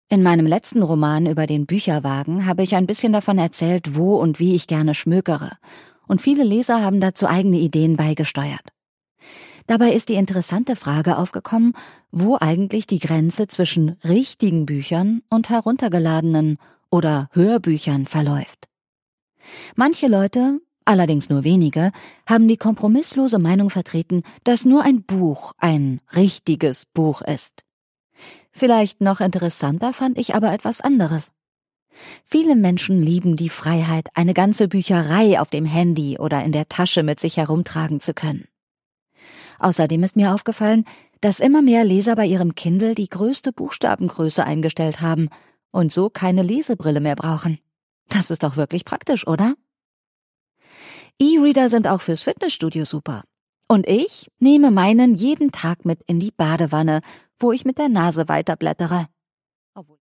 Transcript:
In meinem letzten Roman über den Bücherwagen habe ich ein bisschen davon erzählt, wo und wie ich gerne schmökere. Und viele Leser haben dazu eigene Ideen beigesteuert. Dabei ist die interessante Frage aufgekommen, wo eigentlich die Grenze zwischen richtigen Büchern und heruntergeladenen oder Hörbüchern verläuft. Manche Leute, allerdings nur wenige, haben die kompromisslose Meinung vertreten, dass nur ein Buch ein richtiges Buch ist. Vielleicht noch interessanter fand ich aber etwas anderes. Viele Menschen lieben die Freiheit, eine ganze Bücherei auf dem Handy oder in der Tasche mit sich herumtragen zu können. Außerdem ist mir aufgefallen, dass immer mehr Leser bei ihrem Kindle die größte Buchstabengröße eingestellt haben und so keine Lesebrille mehr brauchen. Das ist doch wirklich praktisch, oder? E-Reader sind auch fürs Fitnessstudio super. Und ich nehme meinen jeden Tag mit in die Badewanne, wo ich mit der Nase weiterblättere.